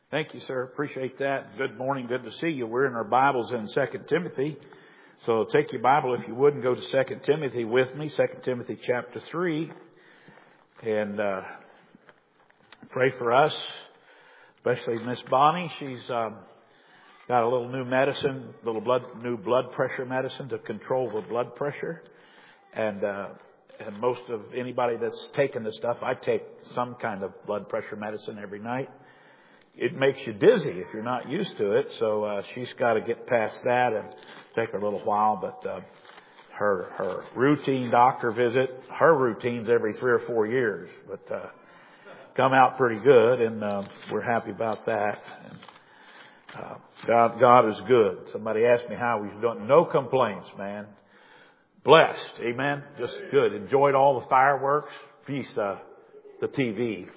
Thank you, sir. Appreciate that. Good morning. Good to see you. We're in our Bibles in 2 Timothy. So take your Bible, if you would, and go to 2 Timothy with me, 2 Timothy chapter 3. And pray for us, especially Miss Bonnie. She's got a little new medicine, new blood pressure medicine to control the blood pressure. And most of anybody that's taken this stuff, I take some kind of blood pressure medicine every night. It makes you dizzy if you're not used to it. So she's got to get past that and take her a little while. But her routine doctor visit, her routine's every 3 or 4 years. But come out pretty good, and we're happy about that. And, God is good. Somebody asked me how we've done. No complaints, man. Blessed, amen. Just good. Enjoyed all the fireworks. Feast the TV,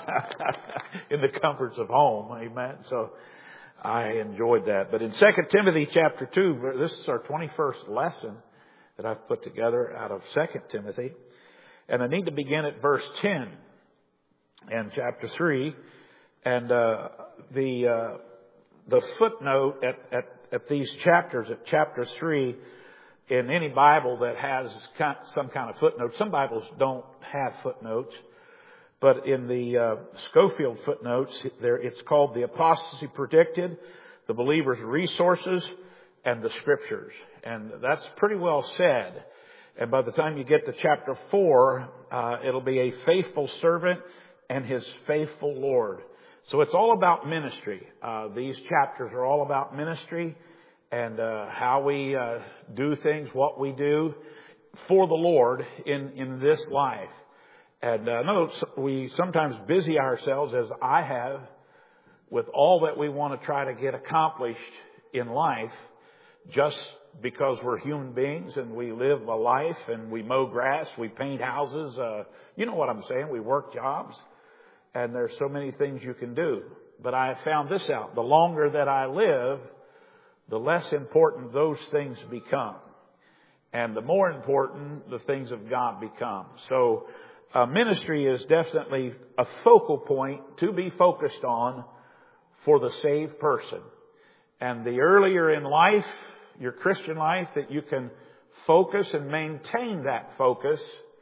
in the comforts of home. Amen. So I enjoyed that. But in 2 Timothy chapter 2, this is our 21st lesson that I've put together out of 2 Timothy. And I need to begin at verse 10 and chapter 3. And the footnote at these chapters, at chapter 3, in any Bible that has some kind of footnote, some Bibles don't have footnotes. But in the Scofield footnotes, it's called the apostasy predicted, the believer's resources, and the scriptures. And that's pretty well said. And by the time you get to chapter 4, it'll be a faithful servant and his faithful Lord. So it's all about ministry. These chapters are all about ministry and how we do things, what we do for the Lord in this life. And notice we sometimes busy ourselves, as I have, with all that we want to try to get accomplished in life, just because we're human beings and we live a life and we mow grass, we paint houses. You know what I'm saying? We work jobs, and there's so many things you can do. But I have found this out. The longer that I live, the less important those things become. And the more important the things of God become. So ministry is definitely a focal point to be focused on for the saved person. And the earlier in life, your Christian life, that you can focus and maintain that focus,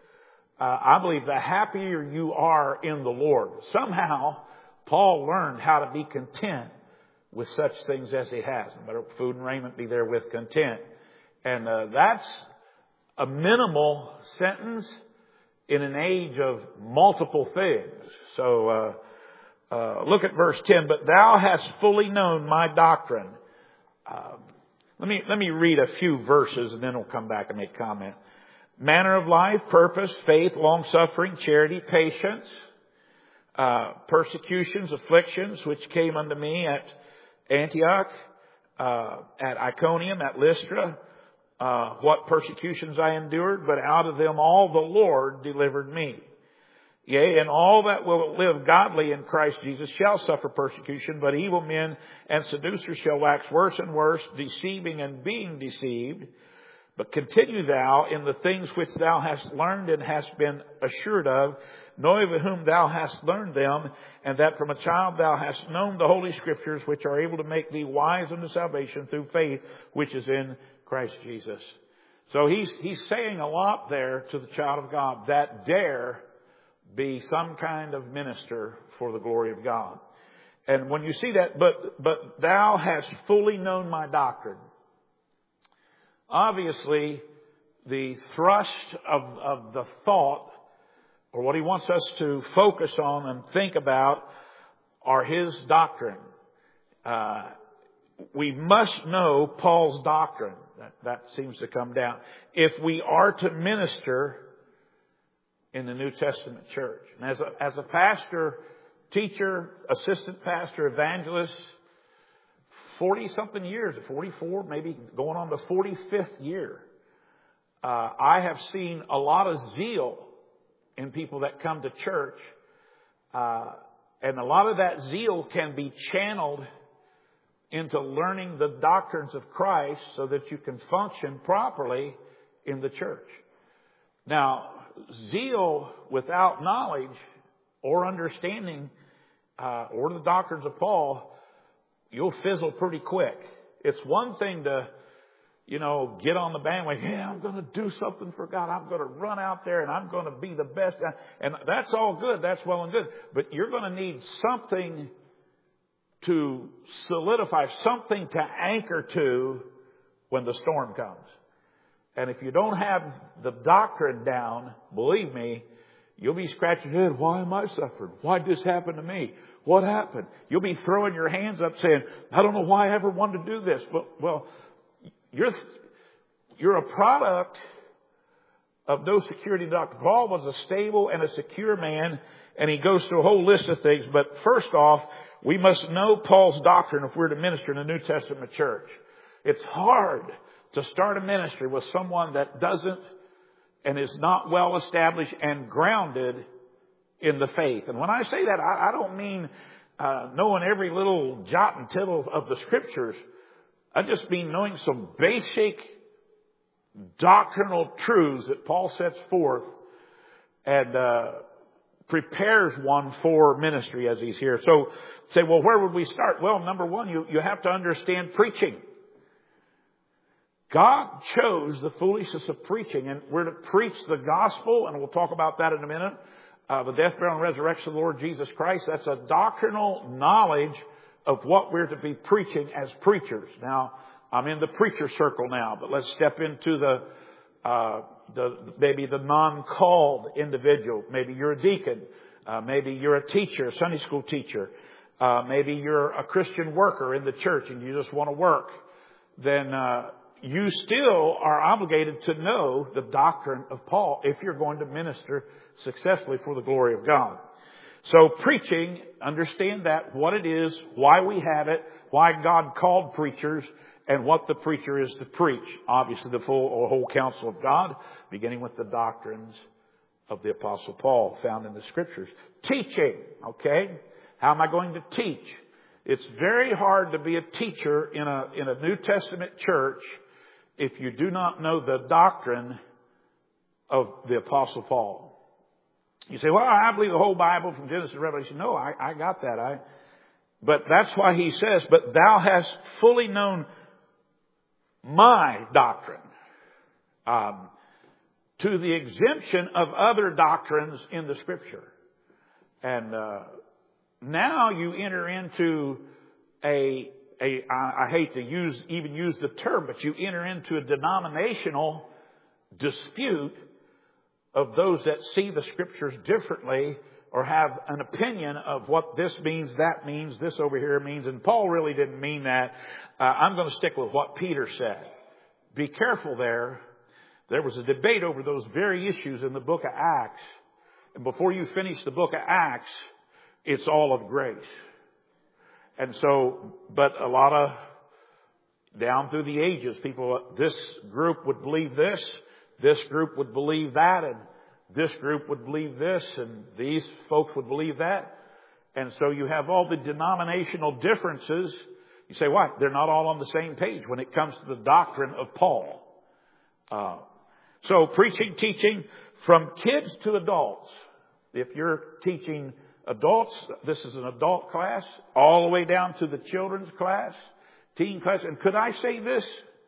I believe the happier you are in the Lord. Somehow, Paul learned how to be content with such things as he has. No matter food and raiment, be there with content. And that's a minimal sentence in an age of multiple things. So look at verse 10. But thou hast fully known my doctrine. Let me read a few verses, and then we'll come back and make comment. Manner of life, purpose, faith, long-suffering, charity, patience, persecutions, afflictions, which came unto me at Antioch, at Iconium, at Lystra, what persecutions I endured, but out of them all the Lord delivered me. Yea, and all that will live godly in Christ Jesus shall suffer persecution, but evil men and seducers shall wax worse and worse, deceiving and being deceived. But continue thou in the things which thou hast learned and hast been assured of, knowing of whom thou hast learned them, and that from a child thou hast known the Holy Scriptures, which are able to make thee wise unto salvation through faith, which is in Christ Jesus. So he's saying a lot there to the child of God that dare be some kind of minister for the glory of God. And when you see that, but thou hast fully known my doctrine. Obviously, the thrust of the thought, or what he wants us to focus on and think about, are his doctrine. We must know Paul's doctrine. That seems to come down. If we are to minister in the New Testament church. And as a pastor, teacher, assistant pastor, evangelist, 40-something years, 44, maybe going on the 45th year, I have seen a lot of zeal in people that come to church. And a lot of that zeal can be channeled into learning the doctrines of Christ so that you can function properly in the church. Now, zeal without knowledge or understanding or the doctrines of Paul, you'll fizzle pretty quick. It's one thing to, get on the bandwagon. Yeah, I'm going to do something for God. I'm going to run out there and I'm going to be the best. And that's all good. That's well and good. But you're going to need something to solidify, something to anchor to when the storm comes. And if you don't have the doctrine down, believe me, you'll be scratching your head. Why am I suffering? Why did this happen to me? What happened? You'll be throwing your hands up saying, I don't know why I ever wanted to do this. Well, you're a product of no security doctrine. Paul was a stable and a secure man, and he goes through a whole list of things. But first off, we must know Paul's doctrine if we're to minister in the New Testament church. It's hard to start a ministry with someone that doesn't and is not well established and grounded in the faith. And when I say that, I don't mean knowing every little jot and tittle of the Scriptures. I just mean knowing some basic doctrinal truths that Paul sets forth and prepares one for ministry as he's here. So say, well, where would we start? Well, number one, you have to understand preaching. God chose the foolishness of preaching, and we're to preach the gospel, and we'll talk about that in a minute. The death, burial, and resurrection of the Lord Jesus Christ. That's a doctrinal knowledge of what we're to be preaching as preachers. Now, I'm in the preacher circle now, but let's step into maybe the non-called individual. Maybe you're a deacon. Maybe you're a teacher, a Sunday school teacher. Maybe you're a Christian worker in the church and you just want to work. Then you still are obligated to know the doctrine of Paul if you're going to minister successfully for the glory of God. So preaching, understand that, what it is, why we have it, why God called preachers, and what the preacher is to preach. Obviously the whole counsel of God, beginning with the doctrines of the Apostle Paul found in the Scriptures. Teaching, okay? How am I going to teach? It's very hard to be a teacher in a New Testament church if you do not know the doctrine of the Apostle Paul. You say, well, I believe the whole Bible from Genesis to Revelation. No, I got that. But that's why he says, but thou hast fully known my doctrine, to the exemption of other doctrines in the Scripture. And now you enter into I hate to even use the term, but you enter into a denominational dispute of those that see the Scriptures differently or have an opinion of what this means, that means, this over here means. And Paul really didn't mean that. I'm going to stick with what Peter said. Be careful there. There was a debate over those very issues in the book of Acts. And before you finish the book of Acts, it's all of grace. And so, but a lot of, down through the ages, this group would believe this group would believe that, and this group would believe this, and these folks would believe that. And so you have all the denominational differences. You say, why? They're not all on the same page when it comes to the doctrine of Paul. So preaching, teaching from kids to adults. If you're teaching adults, this is an adult class, all the way down to the children's class, teen class. And could I say this?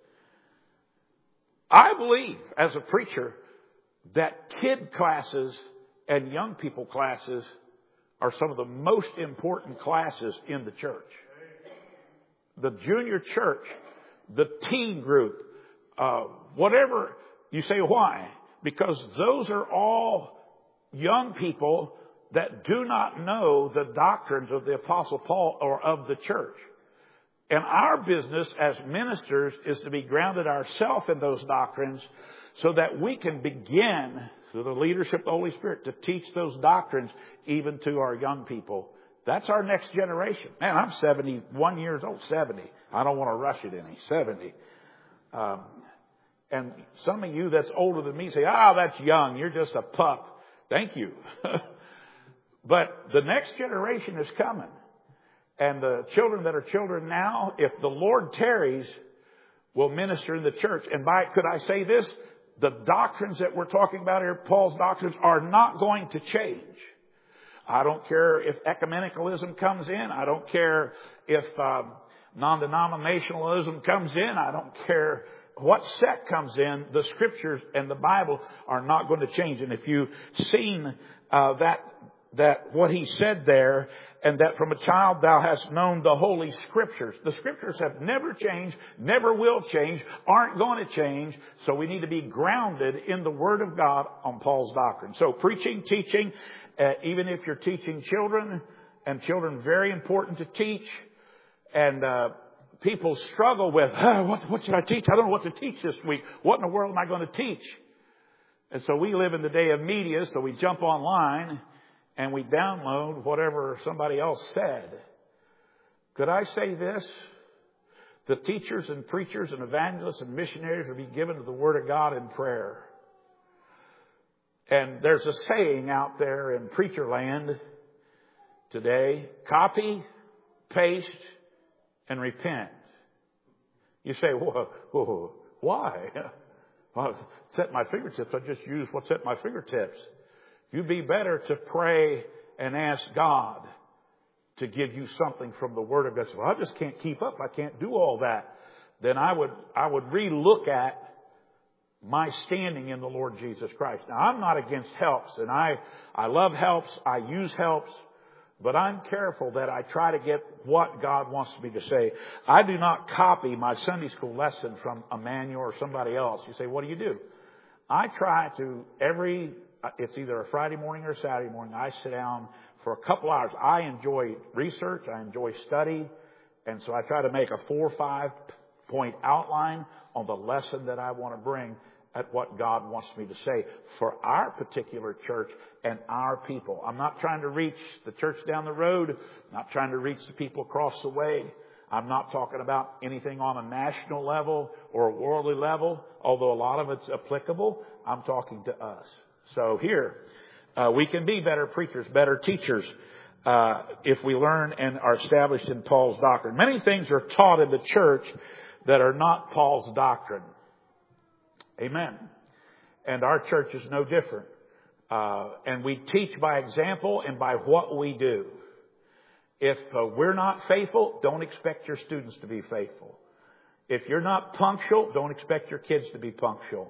I believe, as a preacher, that kid classes and young people classes are some of the most important classes in the church. The junior church, the teen group, whatever. You say, why? Because those are all young people that do not know the doctrines of the Apostle Paul or of the church. And our business as ministers is to be grounded ourselves in those doctrines so that we can begin, through the leadership of the Holy Spirit, to teach those doctrines even to our young people. That's our next generation. Man, I'm 71 years old, 70. I don't want to rush it any, 70. And some of you that's older than me say, that's young. You're just a pup. Thank you. But the next generation is coming. And the children that are children now, if the Lord tarries, will minister in the church. And could I say this? The doctrines that we're talking about here, Paul's doctrines, are not going to change. I don't care if ecumenicalism comes in. I don't care if non-denominationalism comes in. I don't care what sect comes in. The Scriptures and the Bible are not going to change. And if you've seen that what he said there, and that from a child thou hast known the Holy Scriptures. The Scriptures have never changed, never will change, aren't going to change. So we need to be grounded in the Word of God on Paul's doctrine. So preaching, teaching, even if you're teaching children, and children very important to teach, and people struggle with, what should I teach? I don't know what to teach this week. What in the world am I going to teach? And so we live in the day of media, so we jump online and we download whatever somebody else said. Could I say this? The teachers and preachers and evangelists and missionaries will be given to the Word of God in prayer. And there's a saying out there in preacher land today: copy, paste, and repent. You say, whoa, why? Well, it's at my fingertips. I just use what's at my fingertips. You'd be better to pray and ask God to give you something from the Word of God. Well, I just can't keep up. I can't do all that. Then I would relook at my standing in the Lord Jesus Christ. Now, I'm not against helps, and I love helps. I use helps. But I'm careful that I try to get what God wants me to say. I do not copy my Sunday school lesson from Emmanuel or somebody else. You say, what do? I try to it's either a Friday morning or a Saturday morning, I sit down for a couple hours. I enjoy research. I enjoy study. And so I try to make a 4 or 5 point outline on the lesson that I want to bring at what God wants me to say for our particular church and our people. I'm not trying to reach the church down the road. I'm not trying to reach the people across the way. I'm not talking about anything on a national level or a worldly level, although a lot of it's applicable. I'm talking to us. So here, we can be better preachers, better teachers, if we learn and are established in Paul's doctrine. Many things are taught in the church that are not Paul's doctrine. Amen. And our church is no different. And we teach by example and by what we do. If we're not faithful, don't expect your students to be faithful. If you're not punctual, don't expect your kids to be punctual.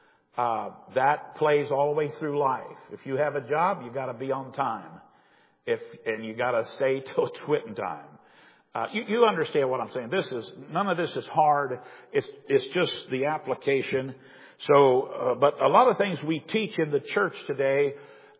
That plays all the way through life. If you have a job, you got to be on time. And you got to stay till it's quitting time. You understand what I'm saying. None of this is hard. It's just the application. So, but a lot of things we teach in the church today.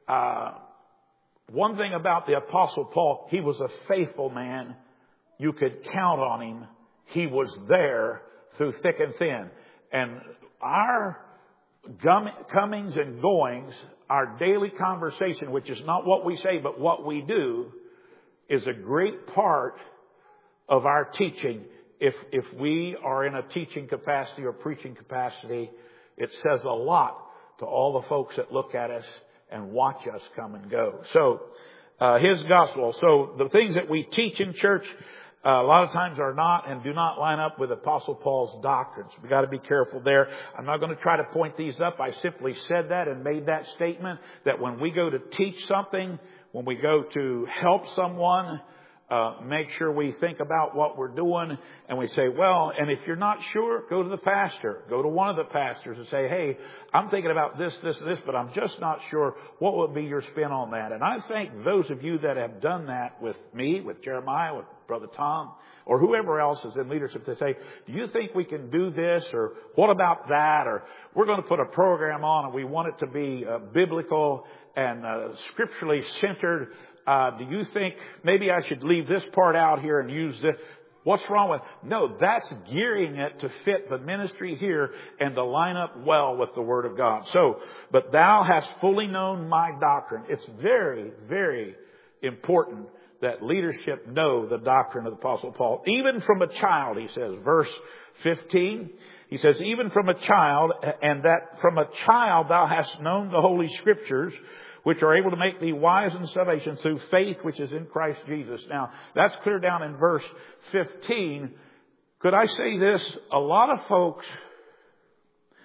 One thing about the Apostle Paul, he was a faithful man. You could count on him. He was there through thick and thin. And our comings and goings, our daily conversation, which is not what we say but what we do, is a great part of our teaching. If we are in a teaching capacity or preaching capacity, it says a lot to all the folks that look at us and watch us come and go. So, his gospel. So the things that we teach in church, a lot of times are not and do not line up with Apostle Paul's doctrines. We got to be careful there. I'm not going to try to point these up. I simply said that and made that statement that when we go to teach something, when we go to help someone, make sure we think about what we're doing, and we say, well, and if you're not sure, go to the pastor. Go to one of the pastors and say, hey, I'm thinking about this, but I'm just not sure. What would be your spin on that? And I think those of you that have done that with me, with Jeremiah, with Brother Tom, or whoever else is in leadership, they say, do you think we can do this? Or what about that? Or we're going to put a program on and we want it to be biblical and scripturally centered. Do you think maybe I should leave this part out here and use this? What's wrong with it? No, that's gearing it to fit the ministry here and to line up well with the Word of God. So, but thou hast fully known my doctrine. It's very, very important that leadership know the doctrine of the Apostle Paul. Even from a child, he says, verse 15, he says, even from a child, and that from a child thou hast known the Holy Scriptures, which are able to make thee wise in salvation through faith which is in Christ Jesus. Now, that's clear down in verse 15. Could I say this? A lot of folks,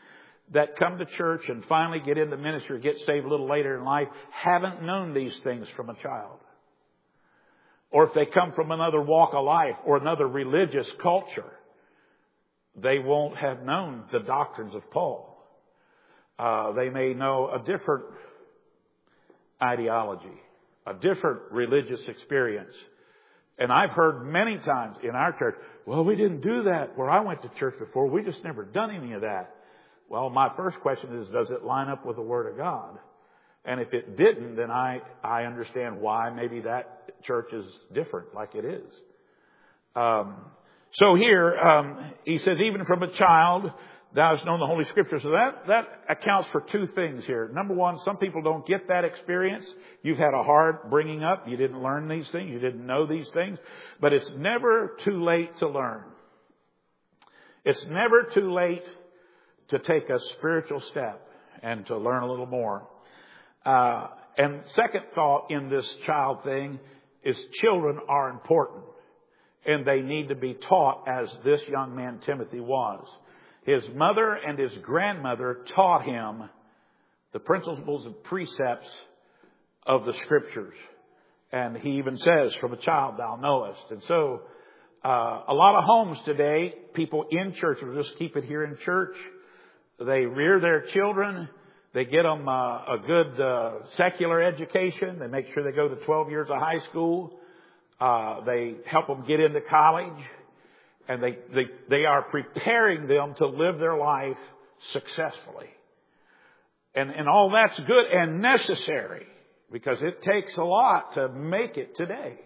that come to church and finally get into ministry, get saved a little later in life, haven't known these things from a child. Or if they come from another walk of life or another religious culture, they won't have known the doctrines of Paul. They may know a different ideology, a different religious experience. And I've heard many times in our church, well, we didn't do that where I went to church before. We just never done any of that. Well, my first question is, does it line up with the Word of God? And if it didn't, then I understand why maybe that church is different, like it is. So here, he says, even from a child, thou hast known the Holy Scripture. So that accounts for two things here. Number one, some people don't get that experience. You've had a hard bringing up. You didn't learn these things. You didn't know these things. But it's never too late to learn. It's never too late to take a spiritual step and to learn a little more. And second thought in this child thing is children are important. And they need to be taught as this young man Timothy was. His mother and his grandmother taught him the principles and precepts of the Scriptures. And he even says, from a child thou knowest. And so, a lot of homes today, people in church, will just keep it here in church. They rear their children. They get them a good secular education. They make sure they go to 12 years of high school. They help them get into college. And they are preparing them to live their life successfully. And all that's good and necessary, because it takes a lot to make it today.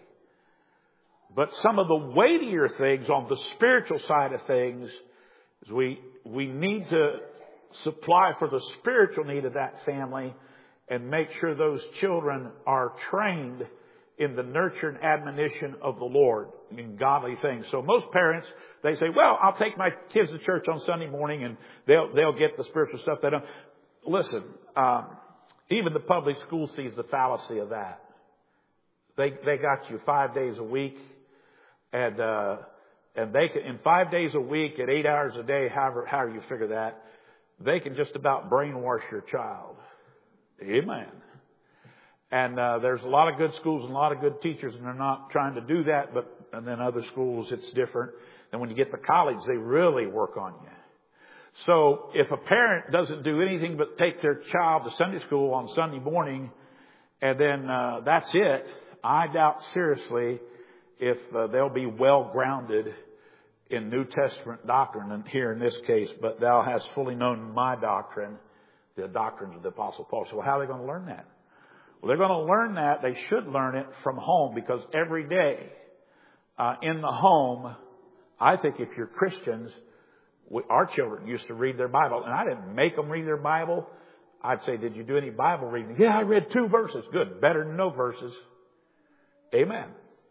But some of the weightier things on the spiritual side of things is we need to supply for the spiritual need of that family and make sure those children are trained in the nurture and admonition of the Lord in godly things. So most parents, they say, well, I'll take my kids to church on Sunday morning and they'll get the spiritual stuff they don't. Listen, even the public school sees the fallacy of that. They got you 5 days a week, and they can, in 5 days a week at 8 hours a day, however you figure that, they can just about brainwash your child. Amen. And there's a lot of good schools and a lot of good teachers, and they're not trying to do that. And then other schools, it's different. And when you get to college, they really work on you. So if a parent doesn't do anything but take their child to Sunday school on Sunday morning, and then that's it, I doubt seriously if they'll be well grounded in New Testament doctrine. And here in this case, but thou hast fully known my doctrine, the doctrines of the Apostle Paul. So how are they going to learn that? Well, they're going to learn that. They should learn it from home, because every day in the home, I think if you're Christians, our children used to read their Bible. And I didn't make them read their Bible. I'd say, did you do any Bible reading? Yeah, I read 2 verses. Good. Better than no verses. Amen.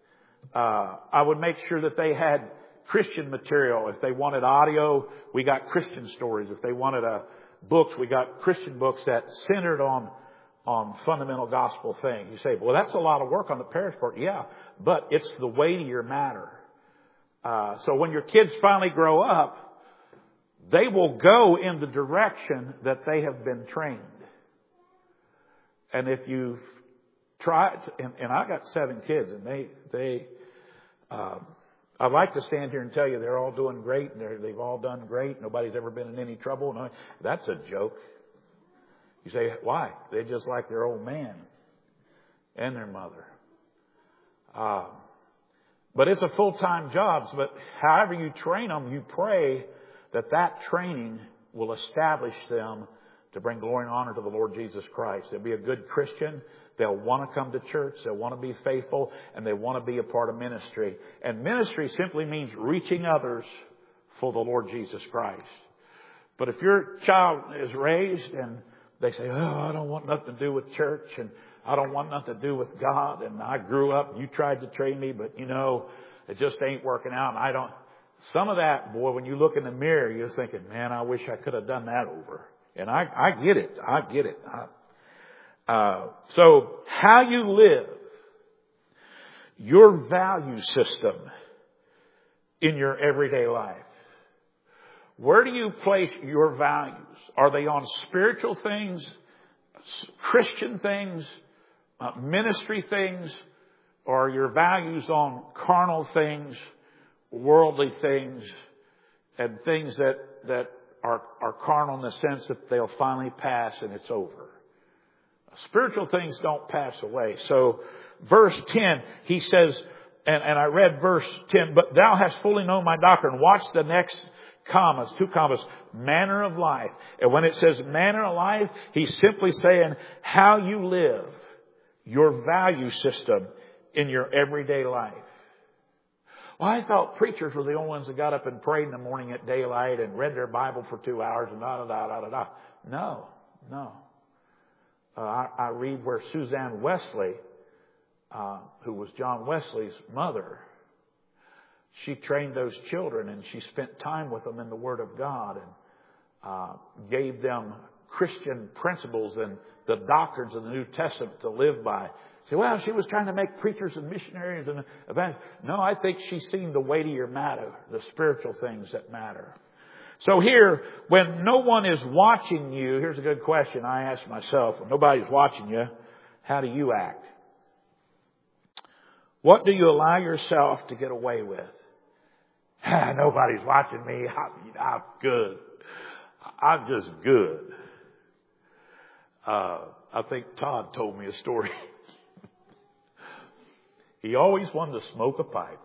I would make sure that they had Christian material. If they wanted audio, we got Christian stories. If they wanted books, we got Christian books that centered on fundamental gospel things. You say, well, that's a lot of work on the parish part. Yeah, but it's the weightier matter. So when your kids finally grow up, they will go in the direction that they have been trained. And if you've tried, and I got 7 kids, and I'd like to stand here and tell you they're all doing great, and they've all done great. Nobody's ever been in any trouble. No, that's a joke. You say, why? They just like their old man and their mother. But it's a full-time job. But however you train them, you pray that training will establish them to bring glory and honor to the Lord Jesus Christ. They'll be a good Christian. They'll want to come to church. They'll want to be faithful, and they want to be a part of ministry. And ministry simply means reaching others for the Lord Jesus Christ. But if your child is raised and they say, oh, I don't want nothing to do with church, and I don't want nothing to do with God, and I grew up, you tried to train me, but it just ain't working out, and I don't. Some of that, boy, when you look in the mirror, you're thinking, man, I wish I could have done that over. And I get it. I get it. So how you live, your value system in your everyday life, Where do you place your values? Are they on spiritual things, Christian things, ministry things, or are your values on carnal things, worldly things, and things that are carnal in the sense that they'll finally pass and it's over? Spiritual things don't pass away. So verse 10, he says, and I read verse 10, but thou hast fully known my doctrine. Watch the next commas, 2 commas, manner of life. And when it says manner of life, he's simply saying how you live, your value system in your everyday life. Well, I thought preachers were the only ones that got up and prayed in the morning at daylight and read their Bible for 2 hours and da-da-da-da-da-da. No. I read where Suzanne Wesley, who was John Wesley's mother, she trained those children and she spent time with them in the Word of God and gave them Christian principles and the doctrines of the New Testament to live by. Say, well, she was trying to make preachers and missionaries and evangelists. No, I think she's seen the weightier matter, the spiritual things that matter. So here, when no one is watching you, here's a good question I ask myself. When nobody's watching you, how do you act? What do you allow yourself to get away with? Nobody's watching me. I'm good. I'm just good. I think Todd told me a story. He always wanted to smoke a pipe.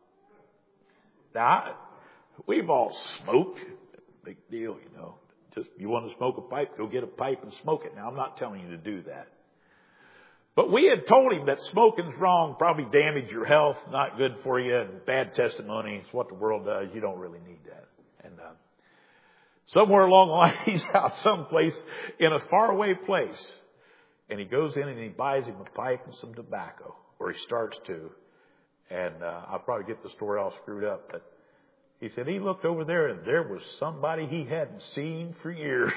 Now, we've all smoked. Big deal, you know. Just, you want to smoke a pipe, go get a pipe and smoke it. Now, I'm not telling you to do that. But we had told him that smoking's wrong, probably damage your health, not good for you, and bad testimony. It's what the world does. You don't really need that. And somewhere along the line, he's out someplace in a faraway place. And he goes in and he buys him a pipe and some tobacco, or he starts to. And I'll probably get the story all screwed up, but he said he looked over there and there was somebody he hadn't seen for years.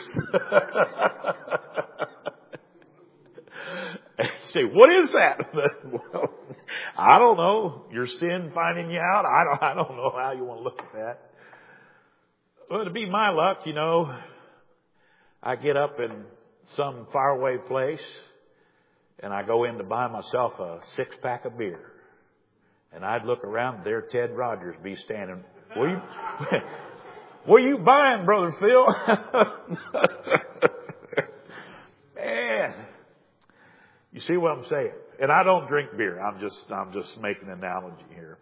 And you say, what is that? Well, I don't know. Your sin finding you out. I don't know how you want to look at that. Well, to be my luck, you know, I get up in some faraway place and I go in to buy myself a 6-pack of beer. And I'd look around, there Ted Rogers be standing. What are you buying, Brother Phil? Man, you see what I'm saying? And I don't drink beer. I'm just making an analogy here.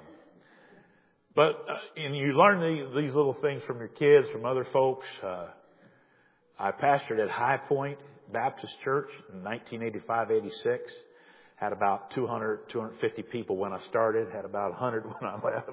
And you learn these little things from your kids, from other folks. I pastored at High Point Baptist Church in 1985-86. Had about 250 people when I started. Had about 100 when I left.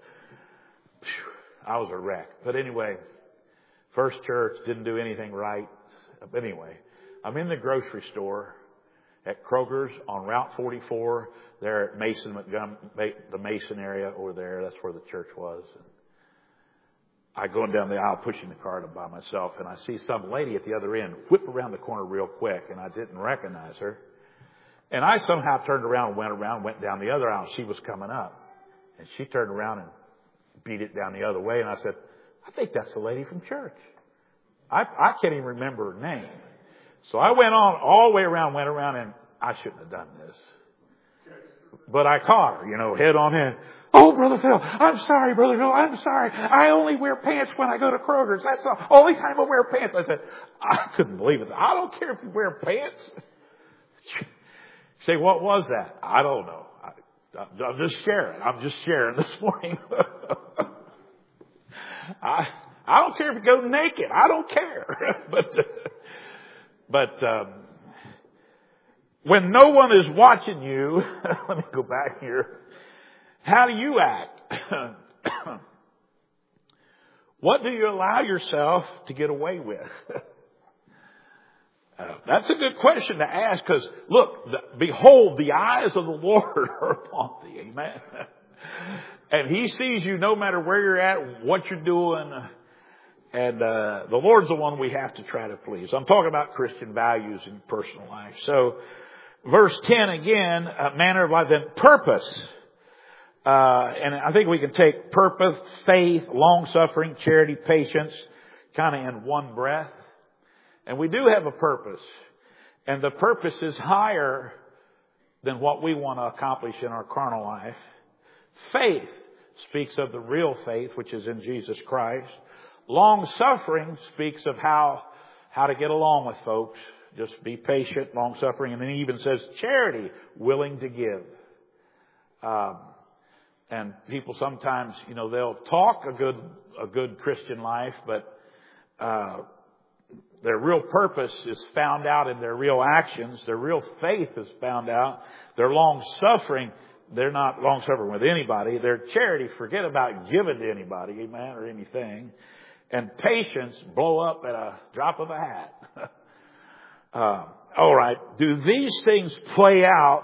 I was a wreck. But anyway, first church, didn't do anything right. But anyway, I'm in the grocery store at Kroger's on Route 44 there at Mason, the Mason area over there. That's where the church was. And I go down the aisle pushing the cart up by myself, and I see some lady at the other end whip around the corner real quick, and I didn't recognize her. And I somehow turned around, went down the other aisle. She was coming up, and she turned around and beat it down the other way. And I said, I think that's the lady from church. I can't even remember her name. So I went on all the way around, went around, and I shouldn't have done this. But I caught her, you know, head on in. Oh, Brother Phil, I'm sorry, Brother Phil, I'm sorry. I only wear pants when I go to Kroger's. That's the only time I wear pants. I said, I couldn't believe it. I don't care if you wear pants. Say, what was that? I don't know. I'm just sharing. I'm just sharing this morning. I don't care if you go naked. I don't care. But when no one is watching you, let me go back here. How do you act? What do you allow yourself to get away with? That's a good question to ask, because look, behold, the eyes of the Lord are upon thee. Amen. And He sees you no matter where you're at, what you're doing. And the Lord's the one we have to try to please. I'm talking about Christian values in personal life. So verse 10 again, manner of life, then purpose. And I think we can take purpose, faith, long-suffering, charity, patience, kind of in one breath. And we do have a purpose. And the purpose is higher than what we want to accomplish in our carnal life. Faith speaks of the real faith, which is in Jesus Christ. Long-suffering speaks of how to get along with folks. Just be patient, long-suffering. And then he even says charity, willing to give. And people sometimes, they'll talk a good Christian life, but their real purpose is found out in their real actions. Their real faith is found out. Their long-suffering, they're not long-suffering with anybody. Their charity, forget about giving to anybody, amen, or anything. And patience, blow up at a drop of a hat. All right. Do these things play out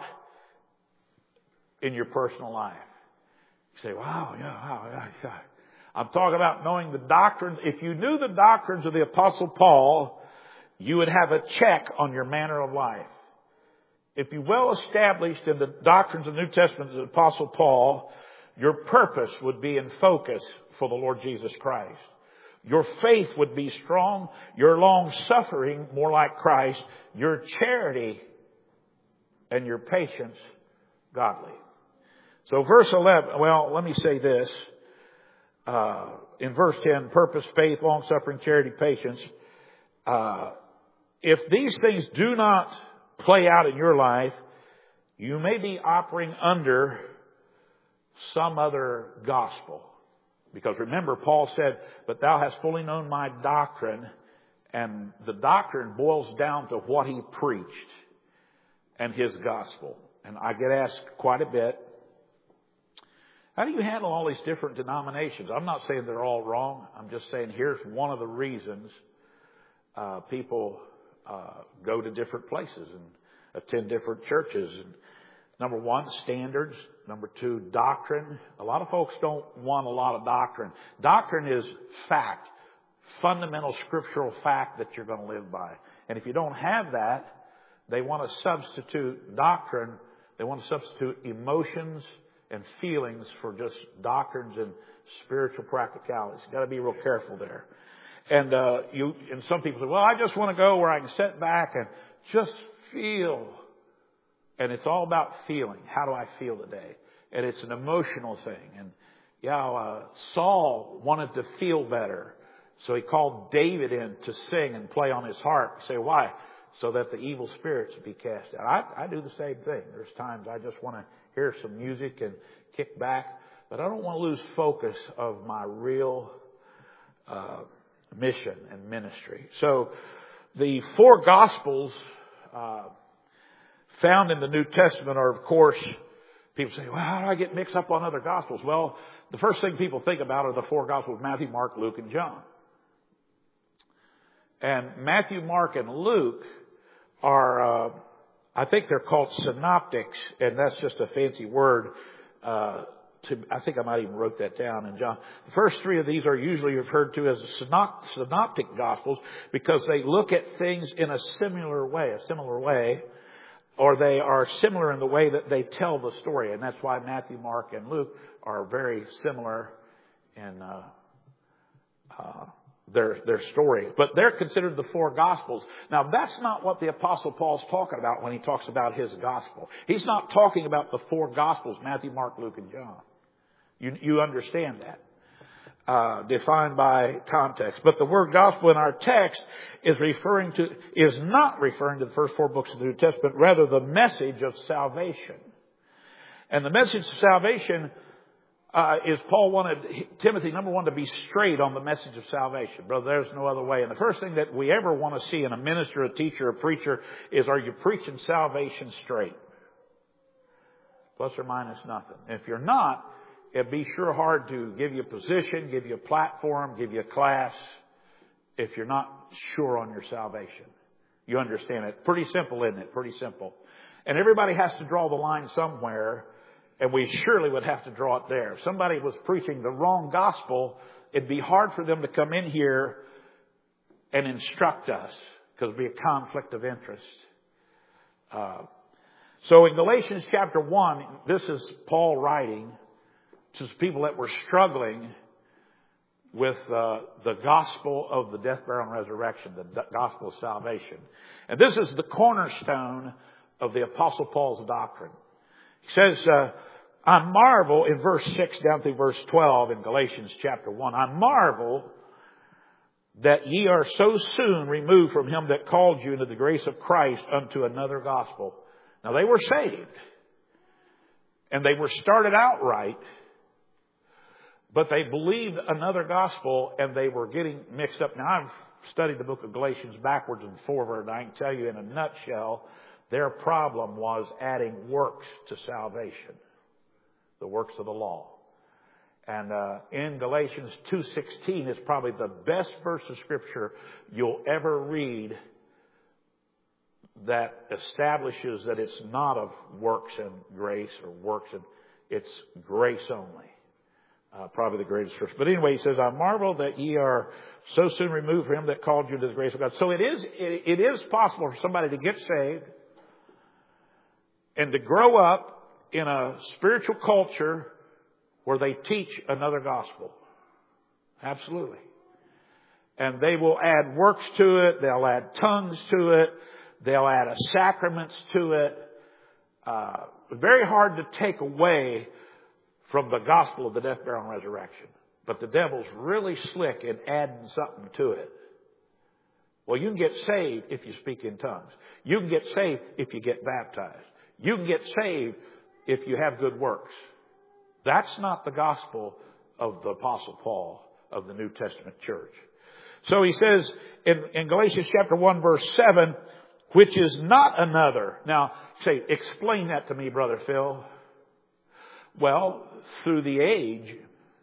in your personal life? You say, wow, yeah. I'm talking about knowing the doctrines. If you knew the doctrines of the Apostle Paul, you would have a check on your manner of life. If you're well established in the doctrines of the New Testament of the Apostle Paul, your purpose would be in focus for the Lord Jesus Christ. Your faith would be strong. Your long-suffering, more like Christ. Your charity and your patience, godly. So verse 11, well, let me say this. In verse 10, purpose, faith, long-suffering, charity, patience. If these things do not play out in your life, you may be operating under some other gospel. Because remember, Paul said, but thou hast fully known my doctrine. And the doctrine boils down to what he preached and his gospel. And I get asked quite a bit, how do you handle all these different denominations? I'm not saying they're all wrong. I'm just saying here's one of the reasons people go to different places and attend different churches. And number one, standards. Number two, doctrine. A lot of folks don't want a lot of doctrine. Doctrine is fact, fundamental scriptural fact that you're going to live by. And if you don't have that, they want to substitute doctrine. They want to substitute emotions and feelings for just doctrines and spiritual practicalities. You've got to be real careful there. And and some people say, well, I just want to go where I can sit back and just feel. And it's all about feeling. How do I feel today? And it's an emotional thing. And Saul wanted to feel better. So he called David in to sing and play on his harp. You say, why? So that the evil spirits would be cast out. I do the same thing. There's times I just want to hear some music and kick back. But I don't want to lose focus of my real mission and ministry. So the four Gospels found in the New Testament are, of course, people say, well, how do I get mixed up on other Gospels? Well, the first thing people think about are the four Gospels, Matthew, Mark, Luke, and John. And Matthew, Mark, and Luke are, I think they're called synoptics, and that's just a fancy word. I think I might even wrote that down in John. The first three of these are usually referred to as synoptic Gospels because they look at things in a similar way, or they are similar in the way that they tell the story. And that's why Matthew, Mark, and Luke are very similar in their story. But they're considered the four Gospels. Now, that's not what the Apostle Paul's talking about when he talks about his Gospel. He's not talking about the four Gospels, Matthew, Mark, Luke, and John. You understand that. Defined by context. But the word gospel in our text is not referring to the first four books of the New Testament, rather the message of salvation. And the message of salvation is Paul wanted Timothy, number one, to be straight on the message of salvation. Brother, there's no other way. And the first thing that we ever want to see in a minister, a teacher, a preacher is, are you preaching salvation straight? Plus or minus nothing. And if you're not, it'd be sure hard to give you a position, give you a platform, give you a class if you're not sure on your salvation. You understand it. Pretty simple, isn't it? Pretty simple. And everybody has to draw the line somewhere, and we surely would have to draw it there. If somebody was preaching the wrong gospel, it'd be hard for them to come in here and instruct us because it'd be a conflict of interest. So in Galatians chapter 1, this is Paul writing. to people that were struggling with the gospel of the death, burial, and resurrection, the gospel of salvation. And this is the cornerstone of the Apostle Paul's doctrine. He says, I marvel in verse 6 down through verse 12 in Galatians chapter 1. I marvel that ye are so soon removed from him that called you into the grace of Christ unto another gospel. Now they were saved. And they were started out right. But they believed another gospel and they were getting mixed up. Now I've studied the book of Galatians backwards and forward, and I can tell you in a nutshell, their problem was adding works to salvation. The works of the law. And in Galatians 2:16 is probably the best verse of Scripture you'll ever read that establishes that it's not of works and grace or works and it's grace only. Probably the greatest verse. But anyway, he says, I marvel that ye are so soon removed from him that called you to the grace of God. So it is possible for somebody to get saved and to grow up in a spiritual culture where they teach another gospel. Absolutely. And they will add works to it. They'll add tongues to it. They'll add sacraments to it. Very hard to take away from the gospel of the death, burial, and resurrection. But the devil's really slick in adding something to it. Well, you can get saved if you speak in tongues. You can get saved if you get baptized. You can get saved if you have good works. That's not the gospel of the Apostle Paul of the New Testament church. So he says in Galatians chapter 1 verse 7, which is not another. Now, say, explain that to me, Brother Phil. Well, through the age,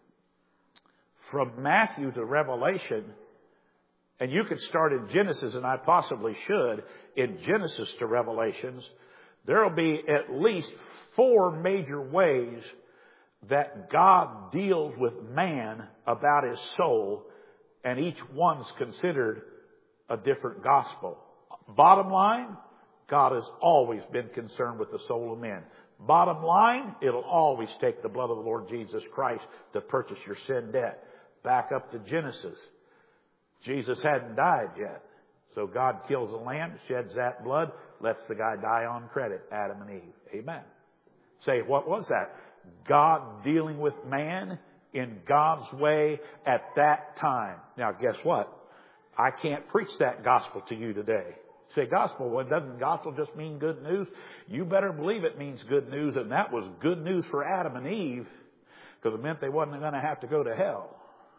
from Matthew to Revelation, and you could start in Genesis, and I possibly should, in Genesis to Revelations, there will be at least 4 major ways that God deals with man about his soul, and each one's considered a different gospel. Bottom line, God has always been concerned with the soul of men. Bottom line, it'll always take the blood of the Lord Jesus Christ to purchase your sin debt. Back up to Genesis. Jesus hadn't died yet. So God kills a lamb, sheds that blood, lets the guy die on credit, Adam and Eve. Amen. Say, what was that? God dealing with man in God's way at that time. Now, guess what? I can't preach that gospel to you today. Say gospel. Well, doesn't gospel just mean good news? You better believe it means good news, and that was good news for Adam and Eve because it meant they wasn't going to have to go to hell.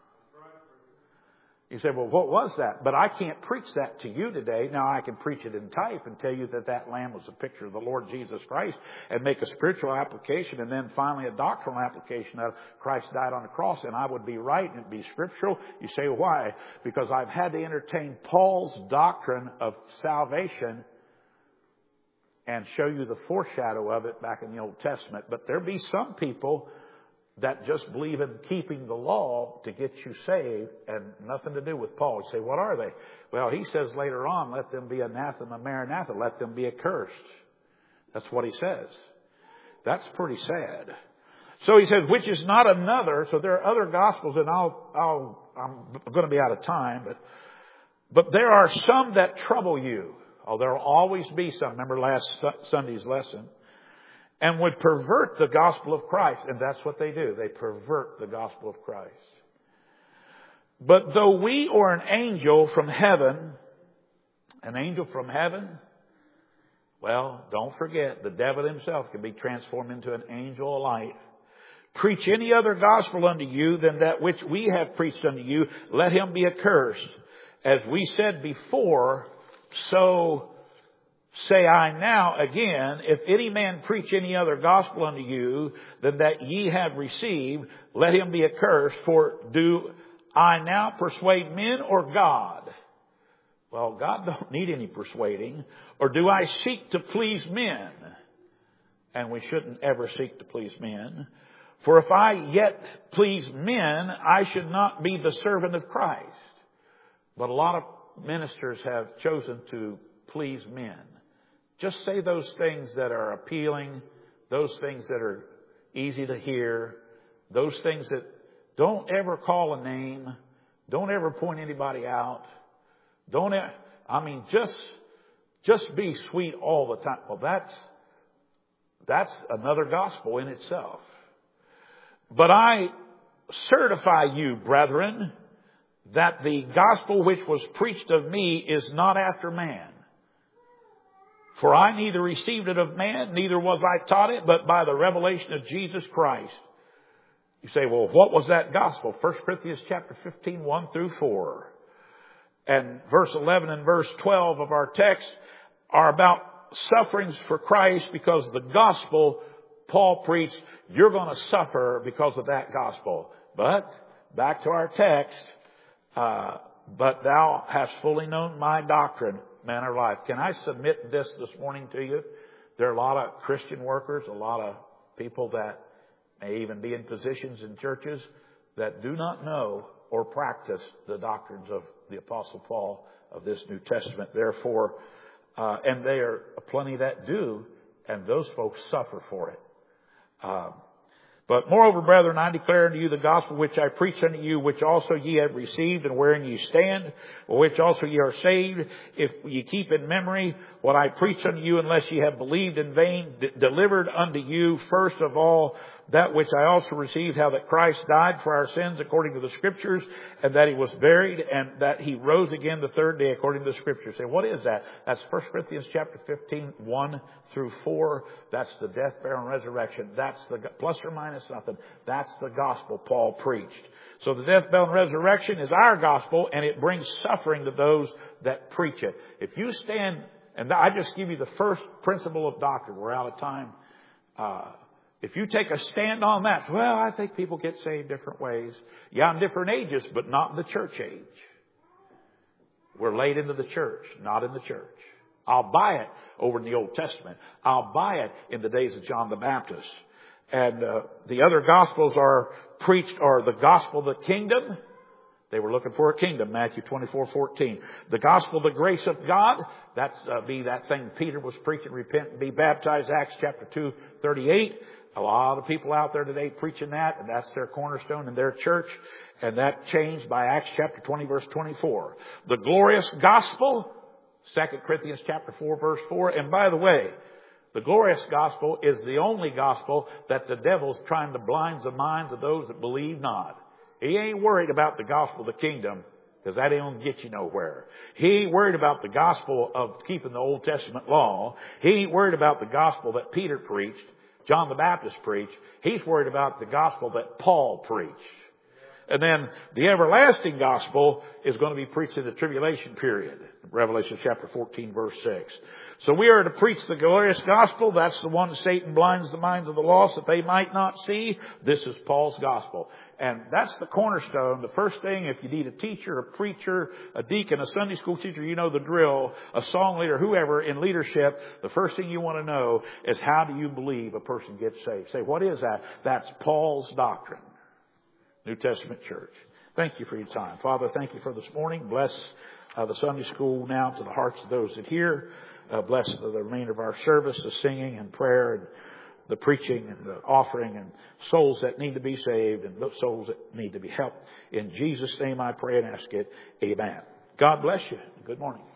You say, well, what was that? But I can't preach that to you today. Now I can preach it in type and tell you that that lamb was a picture of the Lord Jesus Christ and make a spiritual application and then finally a doctrinal application of Christ died on the cross, and I would be right and it'd be scriptural. You say, why? Because I've had to entertain Paul's doctrine of salvation and show you the foreshadow of it back in the Old Testament. But there be some people that just believe in keeping the law to get you saved and nothing to do with Paul. You say, what are they? Well, he says later on, let them be anathema maranatha, let them be accursed. That's what he says. That's pretty sad. So he says, which is not another. So there are other gospels, and I'm going to be out of time, but there are some that trouble you. Oh, there will always be some. Remember last Sunday's lesson. And would pervert the gospel of Christ. And that's what they do. They pervert the gospel of Christ. But though we or an angel from heaven, well, don't forget, the devil himself can be transformed into an angel of light. Preach any other gospel unto you than that which we have preached unto you, let him be accursed. As we said before, so say I now again, if any man preach any other gospel unto you than that ye have received, let him be accursed. For do I now persuade men or God? Well, God don't need any persuading. Or do I seek to please men? And we shouldn't ever seek to please men. For if I yet please men, I should not be the servant of Christ. But a lot of ministers have chosen to please men. Just say those things that are appealing, those things that are easy to hear, those things that don't ever call a name, don't ever point anybody out, just be sweet all the time. Well, that's another gospel in itself. But I certify you, brethren, that the gospel which was preached of me is not after man. For I neither received it of man, neither was I taught it, but by the revelation of Jesus Christ. You say, well, what was that gospel? 1 Corinthians chapter 15, 1 through 4. And verse 11 and verse 12 of our text are about sufferings for Christ, because the gospel Paul preached, you're going to suffer because of that gospel. But back to our text, but thou hast fully known my doctrine, manner of life. Can I submit this morning to you? There are a lot of Christian workers, a lot of people that may even be in positions in churches that do not know or practice the doctrines of the Apostle Paul of this New Testament. Therefore, and there are plenty that do, and those folks suffer for it. But moreover, brethren, I declare unto you the gospel which I preach unto you, which also ye have received, and wherein ye stand, or which also ye are saved, if ye keep in memory what I preach unto you, unless ye have believed in vain, delivered unto you first of all that which I also received, how that Christ died for our sins according to the Scriptures, and that He was buried, and that He rose again the third day according to the Scriptures. Say, what is that? That's 1 Corinthians chapter 15, 1 through 4. That's the death, burial, and resurrection. That's the, plus or minus nothing, that's the gospel Paul preached. So the death, burial, and resurrection is our gospel, and it brings suffering to those that preach it. If you stand, and I just give you the first principle of doctrine. We're out of time. If you take a stand on that, well, I think people get saved different ways. Yeah, in different ages, but not in the church age. We're late into the church, not in the church. I'll buy it over in the Old Testament. I'll buy it in the days of John the Baptist. And the other gospels are preached, are the gospel of the kingdom. They were looking for a kingdom, Matthew 24:14. The gospel of the grace of God, that's be that thing Peter was preaching, repent and be baptized, Acts chapter 2:38. A lot of people out there today preaching that, and that's their cornerstone in their church. And that changed by Acts chapter 20, verse 24. The glorious gospel, 2 Corinthians chapter 4, verse 4. And by the way, the glorious gospel is the only gospel that the devil's trying to blind the minds of those that believe not. He ain't worried about the gospel of the kingdom, because that ain't going to get you nowhere. He ain't worried about the gospel of keeping the Old Testament law. He ain't worried about the gospel that Peter preached, John the Baptist preached. He's worried about the gospel that Paul preached. And then the everlasting gospel is going to be preached in the tribulation period. Revelation chapter 14, verse 6. So we are to preach the glorious gospel. That's the one Satan blinds the minds of the lost that they might not see. This is Paul's gospel. And that's the cornerstone. The first thing, if you need a teacher, a preacher, a deacon, a Sunday school teacher, you know the drill, a song leader, whoever in leadership, the first thing you want to know is, how do you believe a person gets saved? Say, what is that? That's Paul's doctrine. New Testament church. Thank you for your time. Father, thank you for this morning. Bless the Sunday school now to the hearts of those that hear. Bless the remainder of our service, the singing and prayer and the preaching and the offering, and souls that need to be saved and those souls that need to be helped. In Jesus' name I pray and ask it. Amen. God bless you. Good morning.